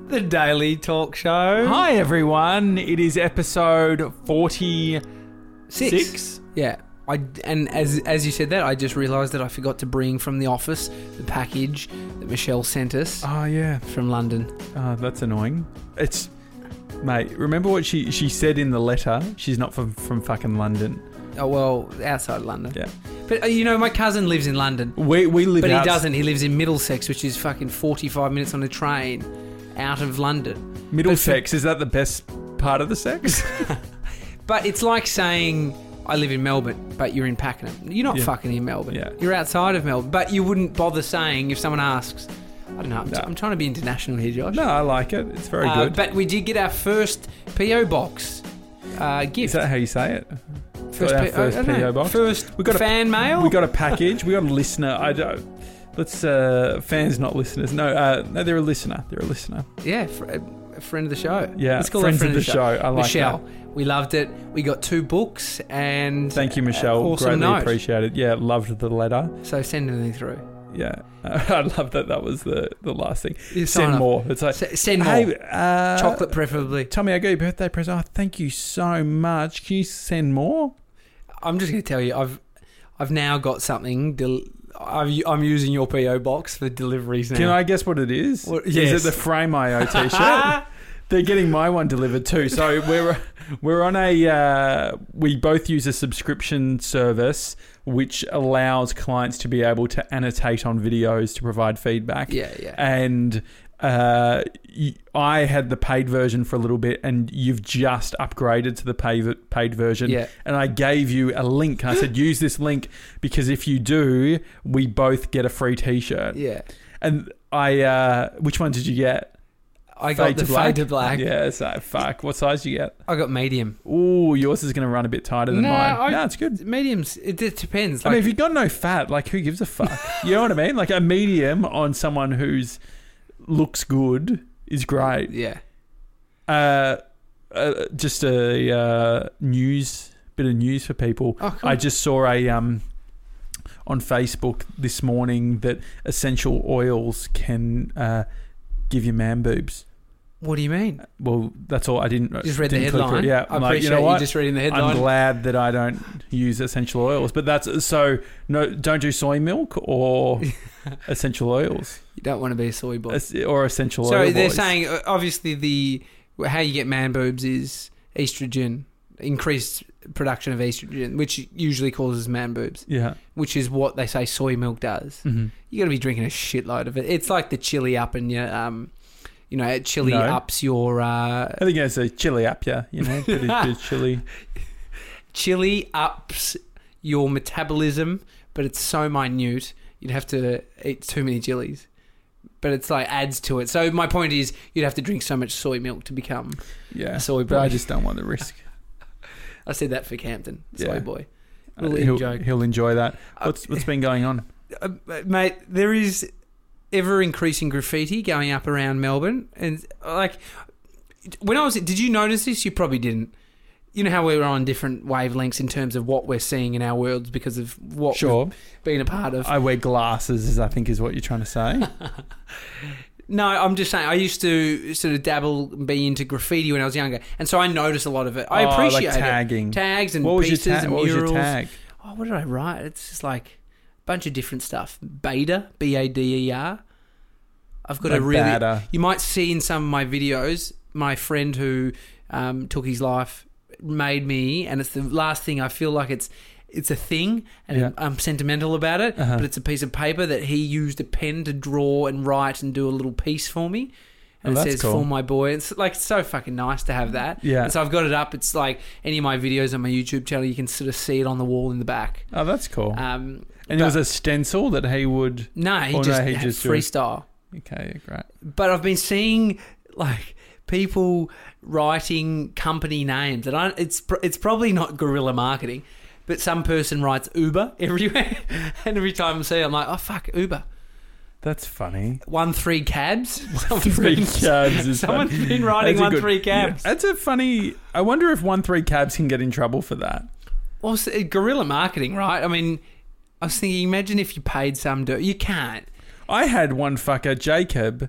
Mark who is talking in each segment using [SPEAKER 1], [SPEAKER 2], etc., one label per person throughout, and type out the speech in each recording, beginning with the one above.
[SPEAKER 1] The Daily Talk Show.
[SPEAKER 2] Hi everyone, it is episode 46.
[SPEAKER 1] Yeah. And as you said that, I just realised that I forgot to bring from the office the package that Michelle sent us
[SPEAKER 2] Oh yeah,
[SPEAKER 1] from London.
[SPEAKER 2] that's annoying. Mate, remember what she said in the letter? She's not from fucking London.
[SPEAKER 1] Oh, well, outside London.
[SPEAKER 2] Yeah.
[SPEAKER 1] But, my cousin lives in London.
[SPEAKER 2] We live
[SPEAKER 1] But
[SPEAKER 2] out...
[SPEAKER 1] he doesn't. He lives in Middlesex, which is fucking 45 minutes on a train out of London.
[SPEAKER 2] Middlesex, is that the best part of the sex?
[SPEAKER 1] But it's like saying, I live in Melbourne, but you're in Pakenham. You're not fucking in Melbourne.
[SPEAKER 2] Yeah.
[SPEAKER 1] You're outside of Melbourne. But you wouldn't bother saying if someone asks... I don't know. I'm trying to be international here, Josh.
[SPEAKER 2] No, I like it. It's very good.
[SPEAKER 1] But we did get our first P.O. box gift.
[SPEAKER 2] Is that how you say it?
[SPEAKER 1] First
[SPEAKER 2] Got our first P.O. box?
[SPEAKER 1] First fan mail?
[SPEAKER 2] We got a package. We got a listener. Fans, not listeners. No, they're a listener. They're a listener.
[SPEAKER 1] Yeah, a friend of the show.
[SPEAKER 2] Yeah,
[SPEAKER 1] Let's call her
[SPEAKER 2] friends of the show. I like
[SPEAKER 1] Michelle.
[SPEAKER 2] that.
[SPEAKER 1] We loved it. We got 2 books and...
[SPEAKER 2] Thank you, Michelle.
[SPEAKER 1] awesome
[SPEAKER 2] Greatly
[SPEAKER 1] note.
[SPEAKER 2] appreciated. Yeah, loved the letter.
[SPEAKER 1] So send anything through.
[SPEAKER 2] Yeah, I love that. That was the last thing.
[SPEAKER 1] You
[SPEAKER 2] Send
[SPEAKER 1] sign
[SPEAKER 2] more. It's like
[SPEAKER 1] send more.
[SPEAKER 2] Hey,
[SPEAKER 1] chocolate preferably.
[SPEAKER 2] Tommy, I got your birthday present. Oh, thank you so much. Can you send more?
[SPEAKER 1] I'm just going to tell you, I've now got something. I'm using your PO box for deliveries now.
[SPEAKER 2] Can I guess what it is?
[SPEAKER 1] Yes.
[SPEAKER 2] Is it the Frame IO t-shirt? They're getting my one delivered too. So we're on we both use a subscription service which allows clients to be able to annotate on videos to provide feedback.
[SPEAKER 1] Yeah.
[SPEAKER 2] And I had the paid version for a little bit, and you've just upgraded to the paid version.
[SPEAKER 1] Yeah.
[SPEAKER 2] And I gave you a link. I said, use this link because if you do, we both get a free t-shirt.
[SPEAKER 1] Yeah.
[SPEAKER 2] And which one did you get?
[SPEAKER 1] I got the Fade to Black.
[SPEAKER 2] Yeah, so fuck. What size did you get?
[SPEAKER 1] I got medium.
[SPEAKER 2] Ooh, yours is going to run a bit tighter than mine. No, it's good.
[SPEAKER 1] Mediums, it depends.
[SPEAKER 2] I mean, if you've got no fat, like, who gives a fuck? You know what I mean? Like, a medium on someone who's looks good is great.
[SPEAKER 1] Yeah.
[SPEAKER 2] Just a bit of news for people.
[SPEAKER 1] Oh, cool.
[SPEAKER 2] I just saw on Facebook this morning that essential oils can give you man boobs.
[SPEAKER 1] What do you mean?
[SPEAKER 2] Well, that's all. I didn't.
[SPEAKER 1] Just read the
[SPEAKER 2] click through.
[SPEAKER 1] headline.
[SPEAKER 2] Yeah,
[SPEAKER 1] I
[SPEAKER 2] I'm
[SPEAKER 1] appreciate
[SPEAKER 2] you know what?
[SPEAKER 1] you just reading the headline.
[SPEAKER 2] I'm glad that I don't use essential oils, but that's so. No, don't do soy milk or essential oils.
[SPEAKER 1] You don't want to be a soy boy.
[SPEAKER 2] Or essential oil.
[SPEAKER 1] So they're
[SPEAKER 2] boys.
[SPEAKER 1] saying obviously how you get man boobs is estrogen, increased production of estrogen, which usually causes man boobs.
[SPEAKER 2] Yeah,
[SPEAKER 1] which is what they say soy milk does.
[SPEAKER 2] mm-hmm.
[SPEAKER 1] You got to be drinking a shitload of it. It's like the chili up and your chili ups your.
[SPEAKER 2] I think it's a chili up, yeah. Bit of chili.
[SPEAKER 1] Chili ups your metabolism, but it's so minute you'd have to eat too many chilies. But it's like adds to it. So my point is, you'd have to drink so much soy milk to become a soy boy.
[SPEAKER 2] But I just don't want the risk.
[SPEAKER 1] I said that for Campton, soy boy.
[SPEAKER 2] He'll enjoy that. What's been going on?
[SPEAKER 1] Mate, there is ever increasing graffiti going up around Melbourne, and like did you notice this? You probably didn't. You know how we're on different wavelengths in terms of what we're seeing in our worlds because of what we've been a part of.
[SPEAKER 2] I wear glasses, I think is what you're trying to say.
[SPEAKER 1] No, I'm just saying I used to sort of dabble and be into graffiti when I was younger, and so I noticed a lot of it. I appreciate
[SPEAKER 2] like tagging.
[SPEAKER 1] Tags and
[SPEAKER 2] what
[SPEAKER 1] pieces and
[SPEAKER 2] What
[SPEAKER 1] murals.
[SPEAKER 2] was your tag?
[SPEAKER 1] Oh, what did I write? It's just like a bunch of different stuff. Bader, Bader. I've got
[SPEAKER 2] like
[SPEAKER 1] a really...
[SPEAKER 2] batter.
[SPEAKER 1] You might see in some of my videos, my friend who took his life made me, and it's the last thing. I feel like it's a thing, and I'm sentimental about it, but it's a piece of paper that he used a pen to draw and write and do a little piece for me. And it says,
[SPEAKER 2] cool.
[SPEAKER 1] For my boy. It's like so fucking nice to have that.
[SPEAKER 2] Yeah.
[SPEAKER 1] And so I've got it up. It's like any of my videos on my YouTube channel, you can sort of see it on the wall in the back.
[SPEAKER 2] Oh, that's cool.
[SPEAKER 1] And
[SPEAKER 2] it was a stencil that he would...
[SPEAKER 1] No, he just freestyle.
[SPEAKER 2] Okay, great.
[SPEAKER 1] But I've been seeing like people writing company names, and it's probably not guerrilla marketing, but some person writes Uber everywhere, and every time I see it, I'm like, oh fuck, Uber.
[SPEAKER 2] That's funny.
[SPEAKER 1] 13 cabs.
[SPEAKER 2] 13 cabs is
[SPEAKER 1] Someone's
[SPEAKER 2] funny.
[SPEAKER 1] been writing 13 cabs.
[SPEAKER 2] Yeah, that's a funny... I wonder if 13 cabs can get in trouble for that.
[SPEAKER 1] Well, it's guerrilla marketing, right? I mean, I was thinking, imagine if you paid some... You can't.
[SPEAKER 2] I had one fucker, Jacob,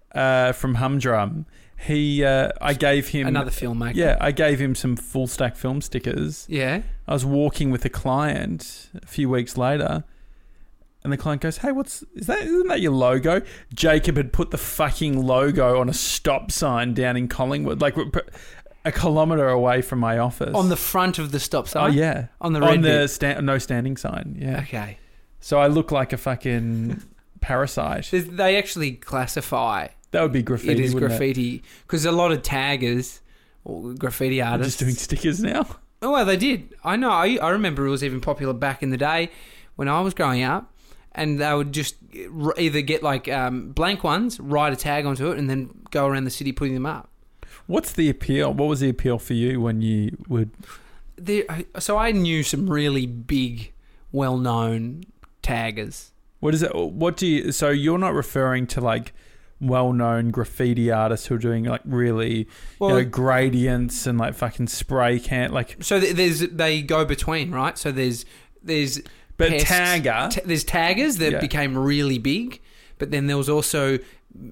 [SPEAKER 2] from Humdrum. I gave him
[SPEAKER 1] another filmmaker.
[SPEAKER 2] Yeah, I gave him some Full Stack Film stickers.
[SPEAKER 1] Yeah.
[SPEAKER 2] I was walking with a client a few weeks later, and the client goes, "Hey, isn't that your logo?" Jacob had put the fucking logo on a stop sign down in Collingwood, like a kilometre away from my office.
[SPEAKER 1] On the front of the stop sign?
[SPEAKER 2] Oh, yeah.
[SPEAKER 1] On the red bit?
[SPEAKER 2] No standing sign, yeah.
[SPEAKER 1] Okay.
[SPEAKER 2] So I look like a fucking parasite.
[SPEAKER 1] They actually classify...
[SPEAKER 2] That would be graffiti,
[SPEAKER 1] It is
[SPEAKER 2] wouldn't
[SPEAKER 1] graffiti. Because a lot of taggers, or graffiti artists...
[SPEAKER 2] Just doing stickers now?
[SPEAKER 1] Oh, well, they did. I know. I remember it was even popular back in the day when I was growing up. And they would just either get like blank ones, write a tag onto it, and then go around the city putting them up.
[SPEAKER 2] What's the appeal? What was the appeal for you when you would...
[SPEAKER 1] So I knew some really big, well-known taggers.
[SPEAKER 2] What is it? So you're not referring to like well-known graffiti artists who are doing like really gradients and like fucking spray can like.
[SPEAKER 1] So they go between, right? So there's
[SPEAKER 2] but tagger.
[SPEAKER 1] There's taggers that became really big, but then there was also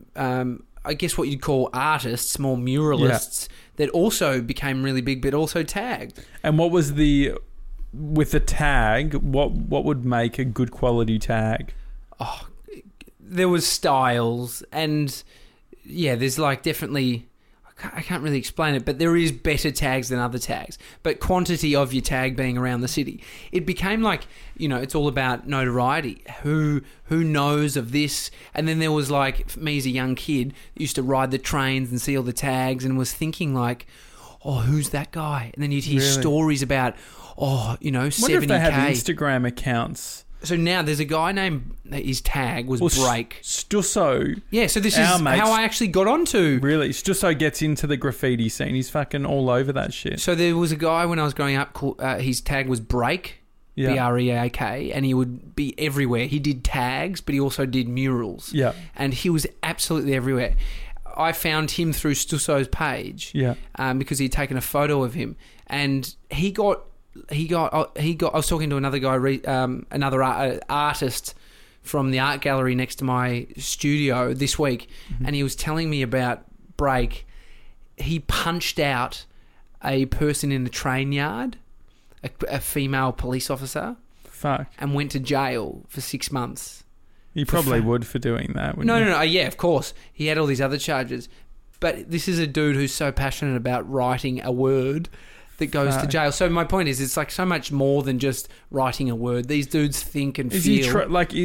[SPEAKER 1] I guess what you'd call artists, more muralists that also became really big, but also tagged.
[SPEAKER 2] And what was with the tag? What would make a good quality tag?
[SPEAKER 1] Oh, there was styles, and there's like definitely. I can't really explain it, but there is better tags than other tags. But quantity of your tag being around the city, it became like, it's all about notoriety. Who knows of this? And then there was like, me as a young kid, used to ride the trains and see all the tags and was thinking like, oh, who's that guy? And then you'd hear stories about, 70K.
[SPEAKER 2] Wonder if they have Instagram accounts.
[SPEAKER 1] So now there's a guy named, his tag was Break.
[SPEAKER 2] Stusso.
[SPEAKER 1] Yeah, so this is how I actually got onto.
[SPEAKER 2] Really? Stusso gets into the graffiti scene. He's fucking all over that shit.
[SPEAKER 1] So there was a guy when I was growing up, called, his tag was Break, B-R-E-A-K, and he would be everywhere. He did tags, but he also did murals.
[SPEAKER 2] Yeah.
[SPEAKER 1] And he was absolutely everywhere. I found him through Stusso's page.
[SPEAKER 2] Yeah.
[SPEAKER 1] Because he'd taken a photo of him. And he got. I was talking to another guy, another artist from the art gallery next to my studio this week, and he was telling me about Break. He punched out a person in the train yard, a female police officer.
[SPEAKER 2] Fuck.
[SPEAKER 1] And went to jail for 6 months.
[SPEAKER 2] He probably would for doing that, wouldn't he?
[SPEAKER 1] No. Yeah, of course. He had all these other charges. But this is a dude who's so passionate about writing a word that goes to jail. So my point is, it's like so much more than just writing a word. These dudes think and feel.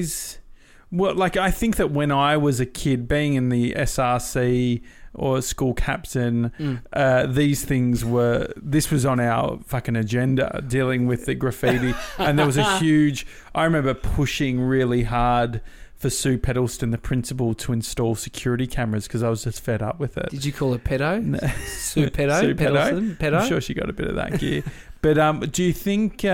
[SPEAKER 2] I think that when I was a kid, being in the SRC or school captain, this was on our fucking agenda, dealing with the graffiti. And there was I remember pushing really hard for Sue Peddleston, the principal, to install security cameras because I was just fed up with it.
[SPEAKER 1] Did you call her pedo? No. Sue Pedo?
[SPEAKER 2] Sue
[SPEAKER 1] Peddleston? Pedo?
[SPEAKER 2] I'm sure she got a bit of that gear. But do you think...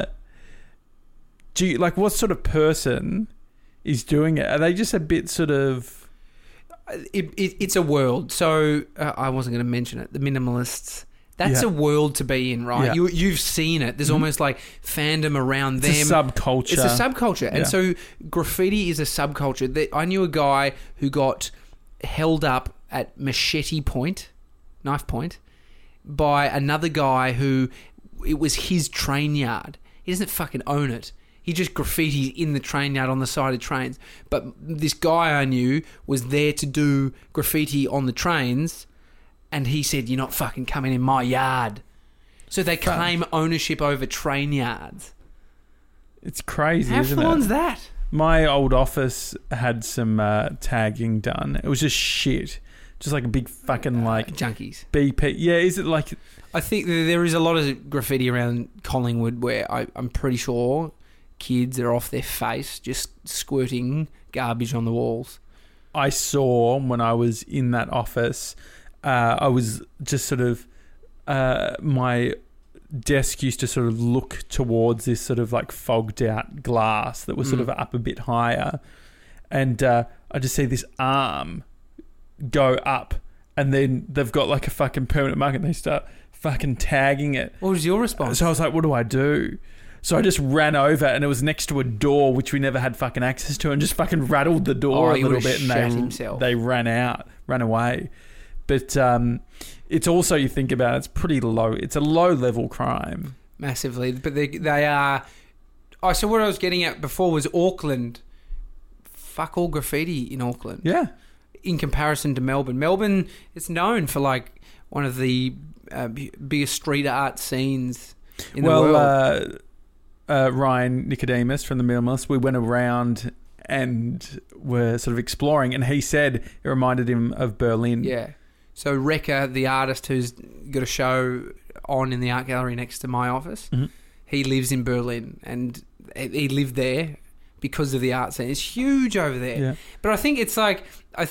[SPEAKER 2] what sort of person is doing it? Are they just a bit sort of...
[SPEAKER 1] It's a world. So I wasn't going to mention it. The minimalists... That's a world to be in, right? Yeah. You've seen it. There's almost like fandom around them.
[SPEAKER 2] It's a subculture.
[SPEAKER 1] It's a subculture. Yeah. And so graffiti is a subculture. I knew a guy who got held up at machete point, knife point, by another guy who, it was his train yard. He doesn't fucking own it. He just graffitis in the train yard on the side of trains. But this guy I knew was there to do graffiti on the trains. And he said, "You're not fucking coming in my yard." So they claim ownership over train yards.
[SPEAKER 2] It's crazy, isn't it?
[SPEAKER 1] How fun's that?
[SPEAKER 2] My old office had some tagging done. It was just shit. Just like a big fucking
[SPEAKER 1] junkies.
[SPEAKER 2] BP. Yeah, is it like...
[SPEAKER 1] I think there is a lot of graffiti around Collingwood where I'm pretty sure kids are off their face just squirting garbage on the walls.
[SPEAKER 2] I saw when I was in that office... I was just sort of... my desk used to sort of look towards this sort of like fogged out glass that was sort of up a bit higher. And I just see this arm go up and then they've got like a fucking permanent mark and they start fucking tagging it.
[SPEAKER 1] What was your response?
[SPEAKER 2] So I was like, what do I do? So I just ran over and it was next to a door which we never had fucking access to and just fucking rattled the door a little bit and they ran out. ran away. But it's also, you think about it, it's pretty low. It's a low-level crime.
[SPEAKER 1] Massively. But they are... Oh, so what I was getting at before was Auckland. Fuck all graffiti in Auckland.
[SPEAKER 2] Yeah.
[SPEAKER 1] In comparison to Melbourne. Melbourne is known for, like, one of the biggest street art scenes in the world.
[SPEAKER 2] Ryan Nicodemus from the Minimalist, we went around and were sort of exploring, and he said it reminded him of Berlin.
[SPEAKER 1] Yeah. So Rekka, the artist who's got a show on in the art gallery next to my office, he lives in Berlin, and he lived there because of the art scene. It's huge over there.
[SPEAKER 2] Yeah.
[SPEAKER 1] But I think it's like...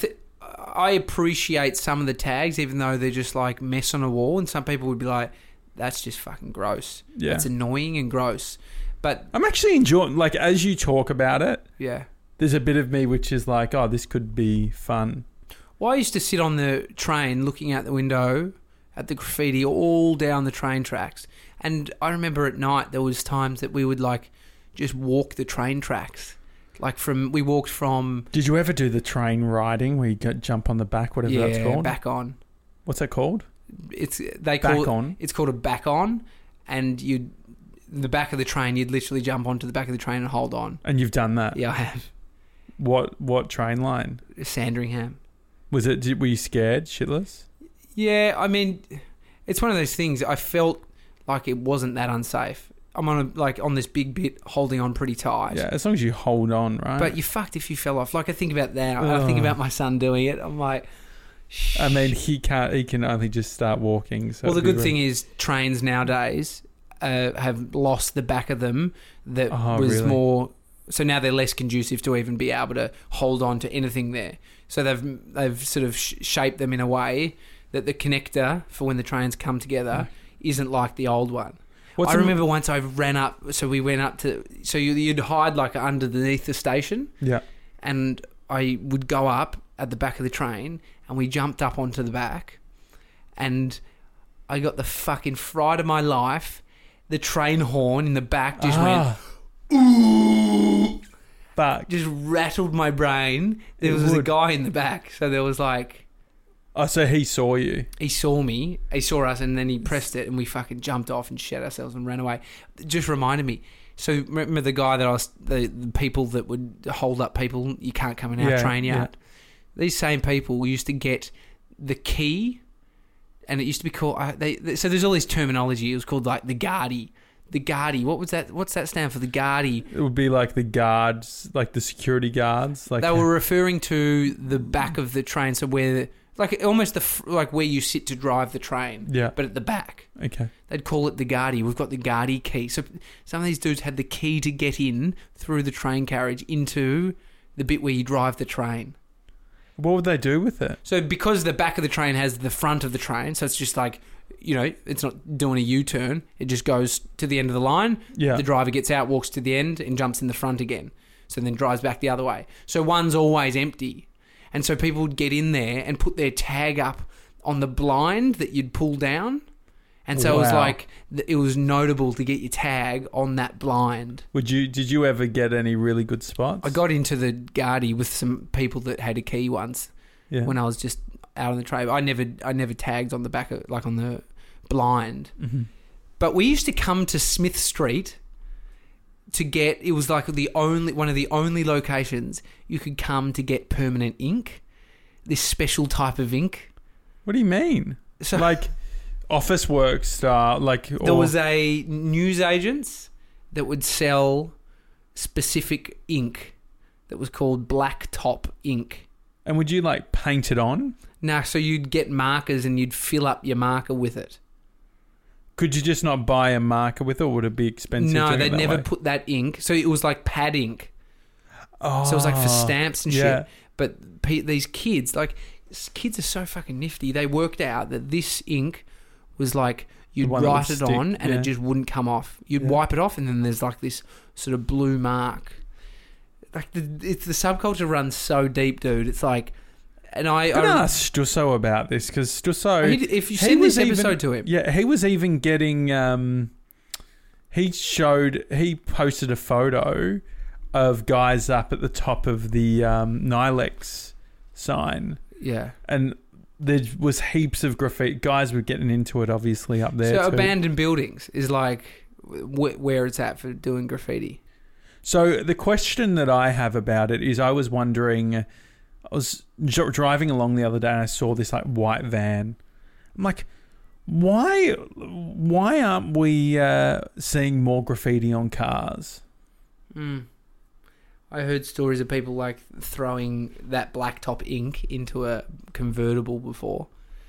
[SPEAKER 1] I appreciate some of the tags, even though they're just like mess on a wall, and some people would be like, that's just fucking gross.
[SPEAKER 2] Yeah.
[SPEAKER 1] That's annoying and gross. But
[SPEAKER 2] I'm actually enjoying, like, as you talk about it,
[SPEAKER 1] yeah,
[SPEAKER 2] there's a bit of me which is like, oh, this could be fun.
[SPEAKER 1] Well, I used to sit on the train looking out the window at the graffiti all down the train tracks. And I remember at night there was times that we would like just walk the train tracks. We walked from...
[SPEAKER 2] Did you ever do the train riding where you jump on the back, whatever that's called?
[SPEAKER 1] Yeah, back on.
[SPEAKER 2] What's that called?
[SPEAKER 1] It's called a back on, and the back of the train, you'd literally jump onto the back of the train and hold on.
[SPEAKER 2] And you've done that?
[SPEAKER 1] Yeah, I have.
[SPEAKER 2] What train line?
[SPEAKER 1] Sandringham.
[SPEAKER 2] Were you scared shitless?
[SPEAKER 1] Yeah, I mean, it's one of those things. I felt like it wasn't that unsafe. I'm on this big bit holding on pretty tight.
[SPEAKER 2] Yeah, as long as you hold on, right?
[SPEAKER 1] But you're fucked if you fell off. Like, I think about that. I think about my son doing it. I'm like...
[SPEAKER 2] I mean, he can only just start walking. So
[SPEAKER 1] well, the good thing is trains nowadays have lost the back of them that was
[SPEAKER 2] really?
[SPEAKER 1] more... So now they're less conducive to even be able to hold on to anything there. So they've sort of shaped them in a way that the connector for when the trains come together isn't like the old one. I remember once I ran up, so we went up to... So you'd hide like underneath the station.
[SPEAKER 2] Yeah.
[SPEAKER 1] And I would go up at the back of the train and we jumped up onto the back and I got the fucking fright of my life. The train horn in the back just went... Ooh!
[SPEAKER 2] Fuck.
[SPEAKER 1] Just rattled my brain. There was a guy in the back, so there was like...
[SPEAKER 2] Oh, so he saw you?
[SPEAKER 1] He saw me. He saw us, and then he pressed it, and we fucking jumped off and shat ourselves and ran away. It just reminded me. So remember the guy that I was... The people that would hold up people, you can't come in our train yard? Yeah. These same people used to get the key, and it used to be called... so there's all this terminology. It was called like the Guardie. The Guardie. What was that? What's that stand for? The Guardie.
[SPEAKER 2] It would be like the guards, like the security guards. Like
[SPEAKER 1] they were referring to the back of the train, so where... Like almost like where you sit to drive the train, but at the back.
[SPEAKER 2] Okay.
[SPEAKER 1] They'd call it the Guardie. We've got the Guardie key. So some of these dudes had the key to get in through the train carriage into the bit where you drive the train.
[SPEAKER 2] What would they do with it?
[SPEAKER 1] So because the back of the train has the front of the train, so it's just like, it's not doing a U-turn. It just goes to the end of the line.
[SPEAKER 2] Yeah.
[SPEAKER 1] The driver gets out, walks to the end, and jumps in the front again. So then drives back the other way. So one's always empty. And so people would get in there and put their tag up on the blind that you'd pull down. And so it was like, it was notable to get your tag on that blind.
[SPEAKER 2] Did you ever get any really good spots?
[SPEAKER 1] I got into the Guardie with some people that had a key once when I was just out on the train. I never tagged on the back of, like on the blind. Mm-hmm. But we used to come to Smith Street to get... It was like one of the only locations you could come to get permanent ink. This special type of ink.
[SPEAKER 2] What do you mean? So, like office work style?
[SPEAKER 1] There was a newsagents that would sell specific ink that was called Black Top ink.
[SPEAKER 2] And would you like paint it on?
[SPEAKER 1] No, so you'd get markers and you'd fill up your marker with it.
[SPEAKER 2] Could you just not buy a marker with it, or would it be expensive?
[SPEAKER 1] No, they'd never put that ink. So it was like pad ink. Oh. So it was like for stamps and shit. But these kids, kids are so fucking nifty. They worked out that this ink was like, you'd write it on and it just wouldn't come off. You'd wipe it off and then there's like this sort of blue mark. Like the subculture runs so deep, dude. It's like... And I
[SPEAKER 2] asked Stusso about this because Stusso...
[SPEAKER 1] If you send this episode to him...
[SPEAKER 2] Yeah, he was even getting... He posted a photo of guys up at the top of the Nilex sign
[SPEAKER 1] Yeah.
[SPEAKER 2] And there was heaps of graffiti. Guys were getting into it, obviously, up there.
[SPEAKER 1] So
[SPEAKER 2] too.
[SPEAKER 1] abandoned buildings is like where it's at for doing graffiti.
[SPEAKER 2] So the question that I have about it is, I was wondering, I was driving along the other day and I saw this like white van. I'm like, why aren't we seeing more graffiti on cars?
[SPEAKER 1] I heard stories of people like throwing that blacktop ink into a convertible before.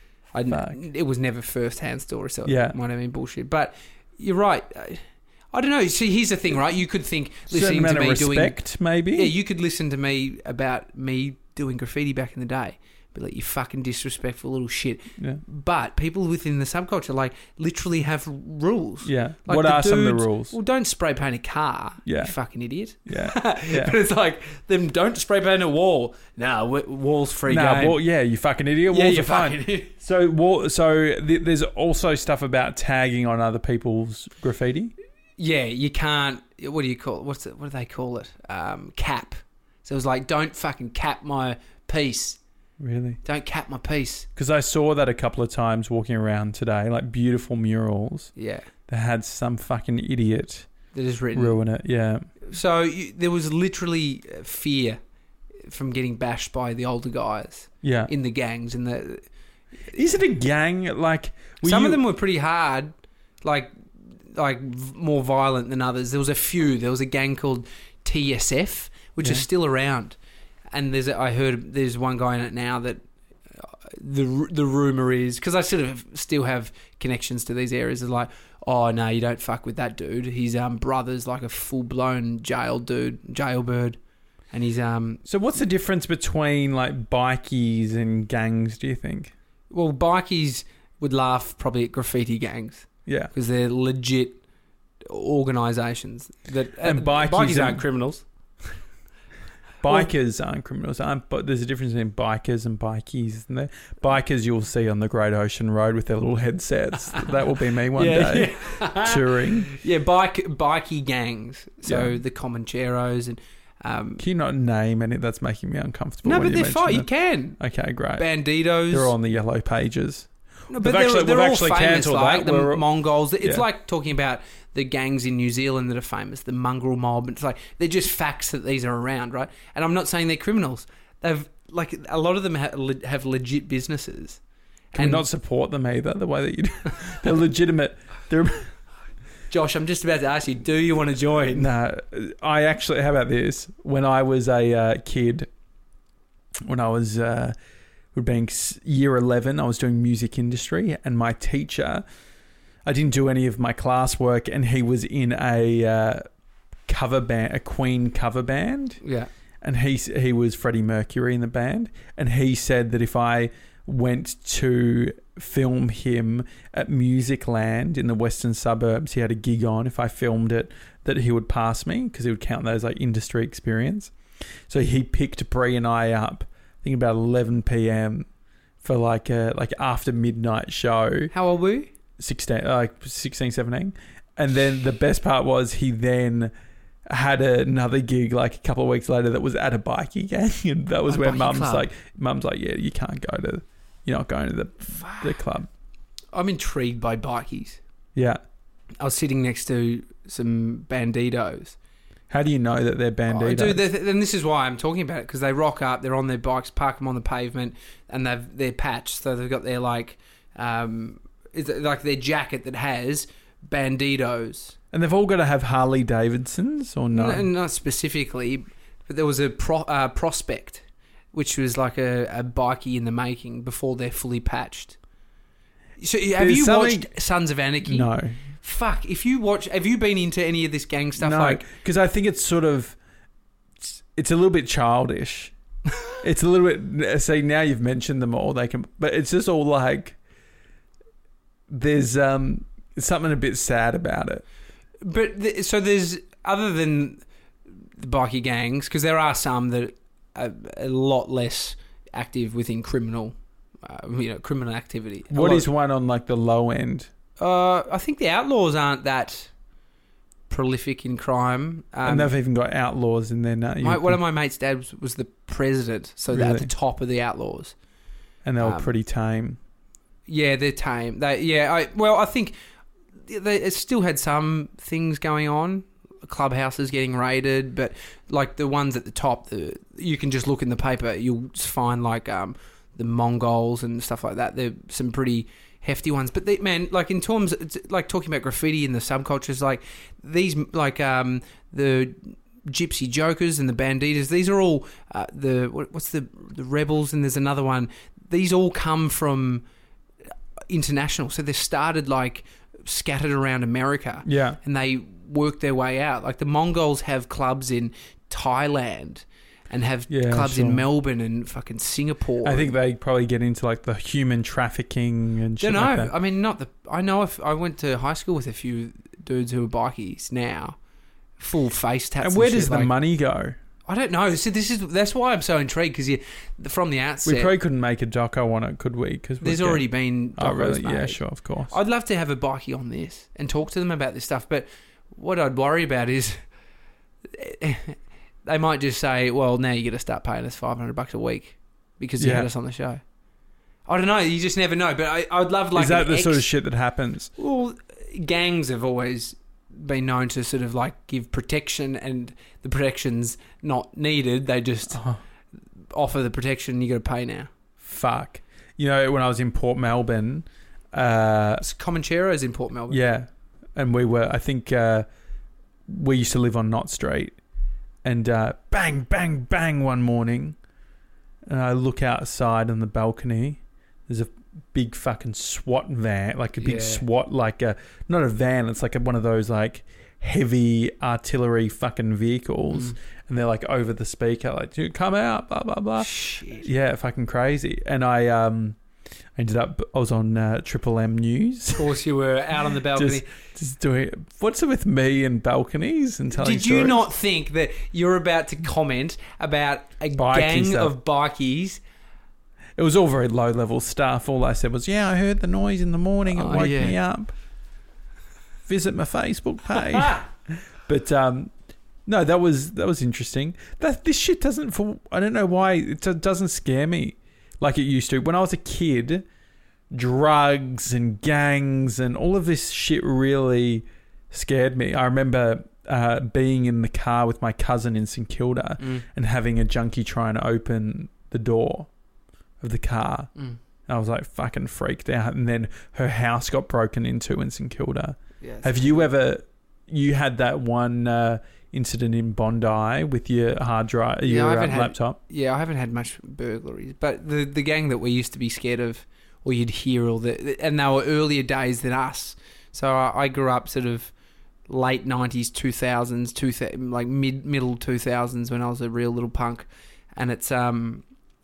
[SPEAKER 1] It was never first-hand story, so it might have been bullshit. But you're right. I don't know. See, here's the thing, right? You could think listening to me
[SPEAKER 2] respect, maybe.
[SPEAKER 1] Yeah, you could listen to me about me doing graffiti back in the day. Be like, you fucking disrespectful little shit. Yeah. But people within the subculture like literally have rules.
[SPEAKER 2] Yeah.
[SPEAKER 1] Like
[SPEAKER 2] what are some of the rules?
[SPEAKER 1] Well, don't spray paint a car.
[SPEAKER 2] Yeah.
[SPEAKER 1] You fucking idiot.
[SPEAKER 2] Yeah.
[SPEAKER 1] But it's like, then don't spray paint a wall. No, wall's free game.
[SPEAKER 2] Wall, you fucking idiot. Walls are fine. Idiot. So there's also stuff about tagging on other people's graffiti.
[SPEAKER 1] Yeah, you can't. What do you call it? What do they call it? Cap. So it was like, don't fucking cap my piece.
[SPEAKER 2] Really?
[SPEAKER 1] Don't cap my piece.
[SPEAKER 2] Because I saw that a couple of times walking around today, like beautiful murals.
[SPEAKER 1] Yeah.
[SPEAKER 2] That had some fucking idiot
[SPEAKER 1] that is written.
[SPEAKER 2] Ruin it, yeah.
[SPEAKER 1] So there was literally fear from getting bashed by the older guys.
[SPEAKER 2] Yeah.
[SPEAKER 1] In the gangs.
[SPEAKER 2] Is it a gang? Like,
[SPEAKER 1] some of them were pretty hard, like more violent than others. There was a few. There was a gang called TSF, which is still around. And I heard there's one guy in it now that the rumour is, because I sort of still have connections to these areas, is like, oh no, you don't fuck with that dude. His brother's like a full blown jailbird, and he's
[SPEAKER 2] So what's the difference between like bikies and gangs? Do you think?
[SPEAKER 1] Well, bikies would laugh probably at graffiti gangs,
[SPEAKER 2] yeah,
[SPEAKER 1] because they're legit organisations that
[SPEAKER 2] and
[SPEAKER 1] bikies aren't criminals.
[SPEAKER 2] Bikers aren't criminals, but there's a difference between bikers and bikies, isn't there? Bikers you'll see on the Great Ocean Road with their little headsets. That will be me one day, touring.
[SPEAKER 1] Yeah, bikey gangs. So the Comancheros and...
[SPEAKER 2] can you not name any? That's making me uncomfortable.
[SPEAKER 1] No, but they're fine. You can.
[SPEAKER 2] Okay, great.
[SPEAKER 1] Banditos.
[SPEAKER 2] They're on the yellow pages.
[SPEAKER 1] No, but they're all famous, like the Mongols. It's like talking about the gangs in New Zealand that are famous, the mongrel mob. It's like they're just facts that these are around, right? And I'm not saying they're criminals. They've like a lot of them have legit businesses.
[SPEAKER 2] Can we not support them either? The way that you do, they're legitimate.
[SPEAKER 1] Josh, I'm just about to ask you: do you want to join?
[SPEAKER 2] No, I actually. How about this? When I was a kid, when I was being year 11, I was doing music industry, and my teacher, I didn't do any of my classwork, and he was in a cover band, a Queen cover band.
[SPEAKER 1] Yeah.
[SPEAKER 2] And he was Freddie Mercury in the band, and he said that if I went to film him at Musicland in the western suburbs, he had a gig on, if I filmed it, that he would pass me, because he would count those like industry experience. So he picked Bree and I up, I think about 11 p.m. for like a after midnight show.
[SPEAKER 1] How old were you?
[SPEAKER 2] 16, 17. And then the best part was he then had another gig like a couple of weeks later that was at a bikie gang, and that was where mum's like, yeah, you're not going to the club. I'm
[SPEAKER 1] intrigued by bikies.
[SPEAKER 2] Yeah.
[SPEAKER 1] I was sitting next to some banditos.
[SPEAKER 2] How do you know that they're banditos?
[SPEAKER 1] And this is why I'm talking about it, because they rock up, they're on their bikes, park them on the pavement, and they're patched, so they've got their it's like their jacket that has banditos. And
[SPEAKER 2] they've all got to have Harley Davidsons, or no?
[SPEAKER 1] Not specifically, but there was a Prospect, which was like a bikie in the making before they're fully patched. So have you watched Sons of Anarchy?
[SPEAKER 2] No.
[SPEAKER 1] Fuck, have you been into any of this gang stuff?
[SPEAKER 2] No, because I think it's sort of, it's a little bit childish. It's a little bit, see, now you've mentioned them all, but it's just all like, there's something a bit sad about it.
[SPEAKER 1] But so there's, other than the bikie gangs, because there are some that are a lot less active within criminal activity.
[SPEAKER 2] What is one on like the low end?
[SPEAKER 1] I think the Outlaws aren't that prolific in crime.
[SPEAKER 2] And they've even got Outlaws in there now.
[SPEAKER 1] One of my mates' dad was the president, so they're at the top of the Outlaws.
[SPEAKER 2] And they were pretty tame.
[SPEAKER 1] Yeah, they're tame. I think it still had some things going on. Clubhouses getting raided, but like the ones at the top, you can just look in the paper. You'll find like the Mongols and stuff like that. They're some pretty hefty ones. But like in terms, it's like talking about graffiti in the subcultures, like these, like the Gypsy Jokers and the Banditas. These are all what's the Rebels, and there's another one. These all come from international, so they started like scattered around America.
[SPEAKER 2] Yeah,
[SPEAKER 1] and they work their way out. Like the Mongols have clubs in Thailand and have clubs in Melbourne and fucking Singapore.
[SPEAKER 2] I think they probably get into like the human trafficking and shit like that.
[SPEAKER 1] I mean, I know if I went to high school with a few dudes who are bikies now, full face tats.
[SPEAKER 2] And where does the money go?
[SPEAKER 1] I don't know. So that's why I'm so intrigued, because from the outset,
[SPEAKER 2] we probably couldn't make a doco on it, could we? Because
[SPEAKER 1] there's already been docos
[SPEAKER 2] really?
[SPEAKER 1] made.
[SPEAKER 2] Yeah, sure, of course.
[SPEAKER 1] I'd love to have a bikie on this and talk to them about this stuff, but what I'd worry about is they might just say, well, now you got to start paying us $500 a week because you had us on the show. I don't know. You just never know. But I'd love like...
[SPEAKER 2] Is that the sort of shit that happens?
[SPEAKER 1] Well, gangs have always been known to sort of like give protection, and the protection's not needed. They just offer the protection. You got to pay now.
[SPEAKER 2] Fuck. You know, when I was in Port Melbourne...
[SPEAKER 1] Comanchero's in Port Melbourne.
[SPEAKER 2] Yeah. And we were, I think, we used to live on Knott Street, and bang, bang, bang one morning, and I look outside on the balcony, there's a big fucking SWAT van, like a big SWAT, like not a van, it's like one of those like heavy artillery fucking vehicles, and they're like over the speaker, like, dude, come out, blah, blah, blah.
[SPEAKER 1] Shit.
[SPEAKER 2] Yeah, fucking crazy. And I was on Triple M News.
[SPEAKER 1] Of course, you were out on the balcony.
[SPEAKER 2] just doing... What's it with me and balconies and telling
[SPEAKER 1] Did
[SPEAKER 2] stories?
[SPEAKER 1] you not think that you're about to comment about a gang of bikies?
[SPEAKER 2] It was all very low-level stuff. All I said was, I heard the noise in the morning. It woke me up. Visit my Facebook page. But, no, that was interesting. This shit doesn't... I don't know why. It doesn't scare me like it used to. When I was a kid, drugs and gangs and all of this shit really scared me. I remember being in the car with my cousin in St Kilda and having a junkie trying to open the door of the car. And I was like fucking freaked out. And then her house got broken into in St Kilda. Yes. Have you ever... You had that one... incident in Bondi with your hard drive, laptop?
[SPEAKER 1] I haven't had much burglaries, but the gang that we used to be scared of, or you'd hear and they were earlier days than us. So I grew up sort of late 90s, 2000s, like middle 2000s when I was a real little punk, and it's early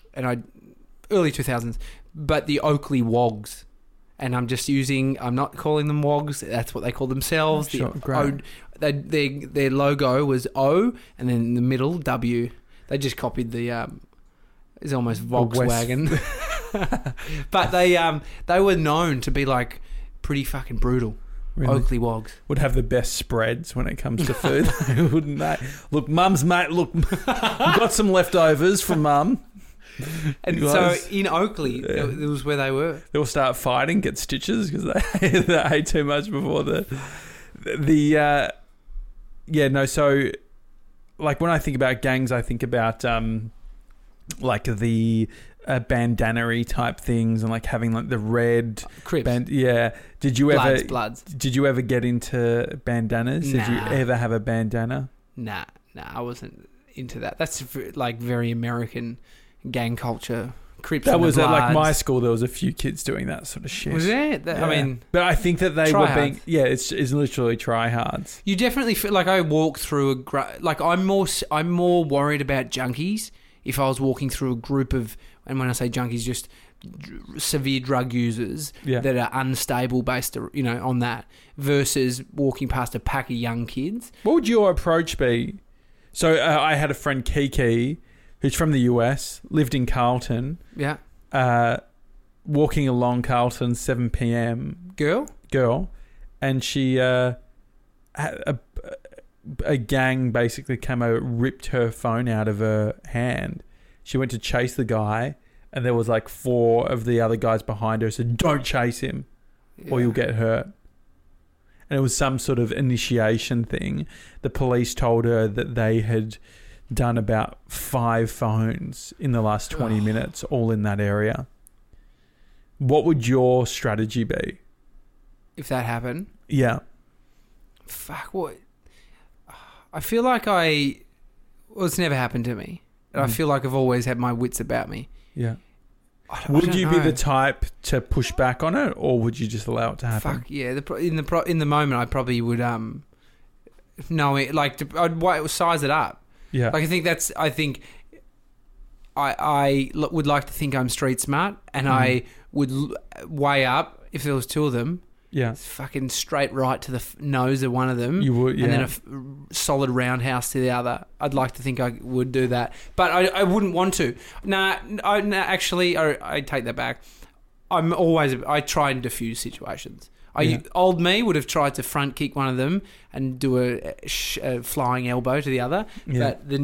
[SPEAKER 1] 2000s, but the Oakley Wogs. And I'm not calling them Wogs. That's what they call themselves.
[SPEAKER 2] Sure, great.
[SPEAKER 1] Their logo was O, and then in the middle W. They just copied the. It's almost Volkswagen, but they were known to be like pretty fucking brutal. Really? Oakley Wogs
[SPEAKER 2] would have the best spreads when it comes to food, wouldn't they? Look, Mum's mate. Look, we've got some leftovers from Mum.
[SPEAKER 1] And so in Oakley, it was where they were.
[SPEAKER 2] They'll start fighting, get stitches because they ate too much before So like when I think about gangs, I think about like the bandana-y type things and like having like the red
[SPEAKER 1] Crips.
[SPEAKER 2] Did you ever
[SPEAKER 1] Bloods.
[SPEAKER 2] Did you ever get into bandanas?
[SPEAKER 1] Nah.
[SPEAKER 2] Did you ever have a bandana?
[SPEAKER 1] Nah, I wasn't into that. That's like very American gang culture. Crips.
[SPEAKER 2] That was at like my school. There was a few kids doing that sort of shit.
[SPEAKER 1] Was there? I mean,
[SPEAKER 2] but I think that they were being. Yeah, it's literally tryhards.
[SPEAKER 1] You definitely feel like I walk through I'm more worried about junkies if I was walking through a group of, and when I say junkies, just severe drug users that are unstable based, on that, versus walking past a pack of young kids.
[SPEAKER 2] What would your approach be? So I had a friend, Kiki, who's from the US, lived in Carlton.
[SPEAKER 1] Yeah.
[SPEAKER 2] Walking along Carlton, 7 p.m. Girl. And she, a gang basically came over, ripped her phone out of her hand. She went to chase the guy, and there was like 4 of the other guys behind her said, "Don't chase him, or you'll get hurt." And it was some sort of initiation thing. The police told her that they had done about 5 phones in the last 20 minutes, all in that area. What would your strategy be?
[SPEAKER 1] If that happened?
[SPEAKER 2] Yeah.
[SPEAKER 1] Fuck, what? I feel like it's never happened to me. I feel like I've always had my wits about me.
[SPEAKER 2] Yeah. Would you be the type to push back on it, or would you just allow it to happen?
[SPEAKER 1] Fuck yeah! In the moment, I probably would know it. Like I'd size it up.
[SPEAKER 2] Yeah.
[SPEAKER 1] Like I think I would like to think I'm street smart, and I would weigh up if there was 2 of them.
[SPEAKER 2] Yeah.
[SPEAKER 1] Fucking straight right to the nose of one of them.
[SPEAKER 2] You would, yeah.
[SPEAKER 1] And then a solid roundhouse to the other. I'd like to think I would do that. But I wouldn't want to. Actually, I take that back. I try and diffuse situations. Old me would have tried to front kick one of them and do a flying elbow to the other.
[SPEAKER 2] Yeah.
[SPEAKER 1] But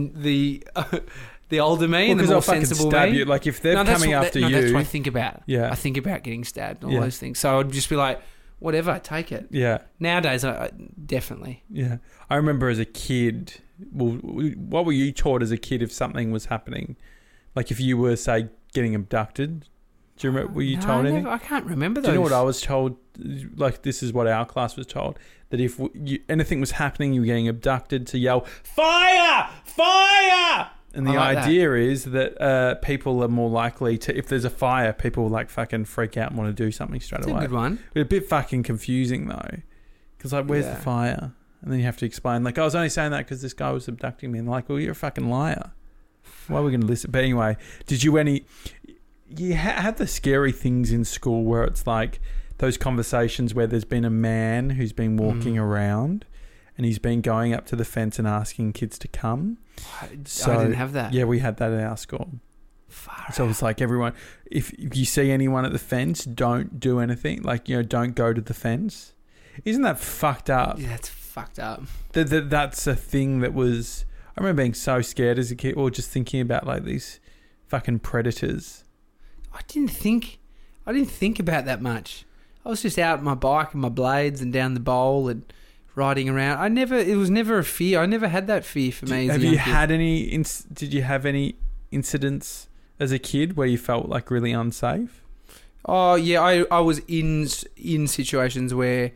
[SPEAKER 1] the older me and the more sensible me.
[SPEAKER 2] You. Like if they're coming after you.
[SPEAKER 1] That's what I think about.
[SPEAKER 2] Yeah.
[SPEAKER 1] I think about getting stabbed and all those things. So I'd just be like, whatever, take it.
[SPEAKER 2] Yeah.
[SPEAKER 1] Nowadays, I definitely.
[SPEAKER 2] Yeah. I remember as a kid, what were you taught as a kid if something was happening? Like if you were, say, getting abducted? Do you remember, were you told anything?
[SPEAKER 1] I can't remember those.
[SPEAKER 2] Do you know what I was told? Like this is what our class was told. That if anything was happening, you were getting abducted, to yell, "Fire! Fire!" And the idea is that people are more likely to, if there's a fire, people will like fucking freak out and want to do something straight away.
[SPEAKER 1] That's a good one.
[SPEAKER 2] But a bit fucking confusing though. Because like, where's the fire? And then you have to explain, like, I was only saying that because this guy was abducting me. And like, well, you're a fucking liar. Why are we going to listen? But anyway, did you had the scary things in school where it's like those conversations where there's been a man who's been walking around and he's been going up to the fence and asking kids to come.
[SPEAKER 1] I didn't have that.
[SPEAKER 2] Yeah, we had that at our school. So it was like everyone, if you see anyone at the fence, don't do anything. Like, don't go to the fence. Isn't that fucked up?
[SPEAKER 1] Yeah, it's fucked up.
[SPEAKER 2] That's a thing that was... I remember being so scared as a kid, or just thinking about like these fucking predators.
[SPEAKER 1] I didn't think about that much. I was just out on my bike and my blades and down the bowl and riding around. It was never a fear. I never had that fear for me.
[SPEAKER 2] Did you have any incidents as a kid where you felt like really unsafe?
[SPEAKER 1] Oh yeah, I was in situations where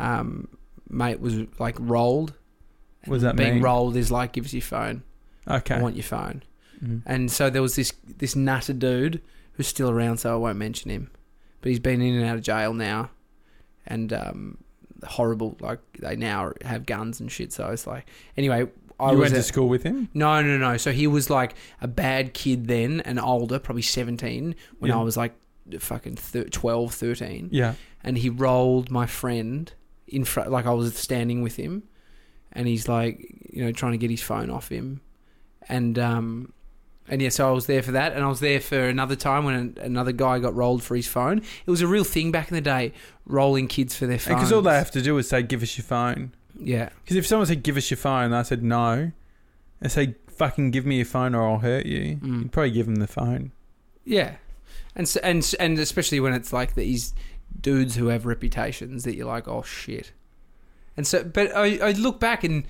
[SPEAKER 1] mate was like rolled.
[SPEAKER 2] What does that mean?
[SPEAKER 1] Being rolled is like, give us your phone.
[SPEAKER 2] Okay.
[SPEAKER 1] I want your phone. And so there was this nutter dude who's still around, so I won't mention him. But he's been in and out of jail now. And horrible, like they now have guns and shit. So it's like, anyway,
[SPEAKER 2] you went to school with him?
[SPEAKER 1] No. So he was like a bad kid then and older, probably 17, when I was like fucking 12, 13. Yeah. And he rolled my friend in front, like I was standing with him. And he's like, trying to get his phone off him. And yeah, so I was there for that. And I was there for another time when another guy got rolled for his phone. It was a real thing back in the day, rolling kids for their phones.
[SPEAKER 2] Because all they have to do is say, give us your phone. Yeah. Because if someone said, give us your phone, and I said no, and say, fucking give me your phone or I'll hurt you, you'd probably give them the phone.
[SPEAKER 1] Yeah. And especially when it's like these dudes who have reputations that you're like, oh shit. And so, but I look back and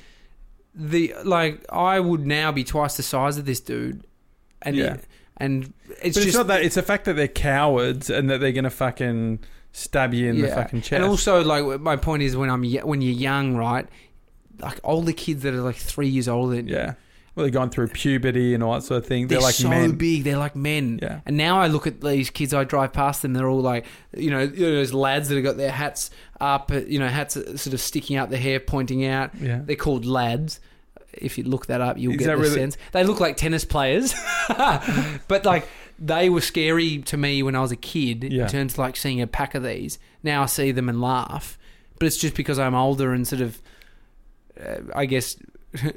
[SPEAKER 1] I would now be twice the size of this dude, and and it's
[SPEAKER 2] not that. It's the fact that they're cowards and that they're gonna fucking stab you in the fucking chest.
[SPEAKER 1] And also, like, my point is when you're young, right? Like older kids that are like 3 years older than you.
[SPEAKER 2] Well, they're going through puberty and all that sort of thing.
[SPEAKER 1] They're
[SPEAKER 2] like
[SPEAKER 1] so
[SPEAKER 2] men.
[SPEAKER 1] big. They're like men. Yeah. And now I look at these kids, I drive past them, they're all like, those lads that have got their hats up, hats sort of sticking out, their hair pointing out. Yeah. They're called lads. If you look that up, you'll get the sense. They look like tennis players. But like, they were scary to me when I was a kid in terms of like seeing a pack of these. Now I see them and laugh. But it's just because I'm older and sort of, I guess...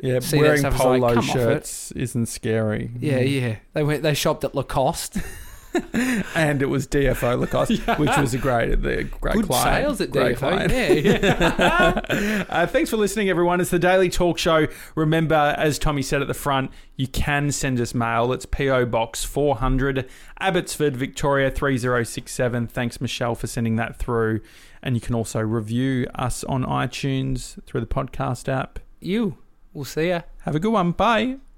[SPEAKER 2] wearing polo shirts isn't scary.
[SPEAKER 1] Yeah. They shopped at Lacoste.
[SPEAKER 2] And it was DFO Lacoste, which was a great
[SPEAKER 1] good
[SPEAKER 2] client.
[SPEAKER 1] Sales at
[SPEAKER 2] great
[SPEAKER 1] DFO.
[SPEAKER 2] client.
[SPEAKER 1] Yeah.
[SPEAKER 2] Thanks for listening, everyone. It's the Daily Talk Show. Remember, as Tommy said at the front, you can send us mail. It's PO Box 400, Abbotsford, Victoria 3067. Thanks, Michelle, for sending that through. And you can also review us on iTunes through the podcast app.
[SPEAKER 1] We'll see ya.
[SPEAKER 2] Have a good one. Bye.